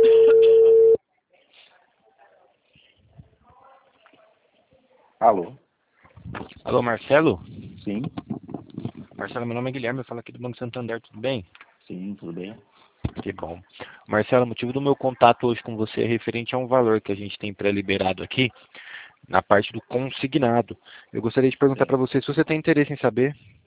Alô? Alô, Marcelo? Sim, Marcelo, meu nome é Guilherme, eu falo aqui do Banco Santander, tudo bem? sim, tudo bem. Que bom. Marcelo, o motivo do meu contato hoje com você é referente a um valor que a gente tem pré-liberado aqui, na parte do consignado. Eu gostaria de perguntar Sim. para você se você tem interesse em saber.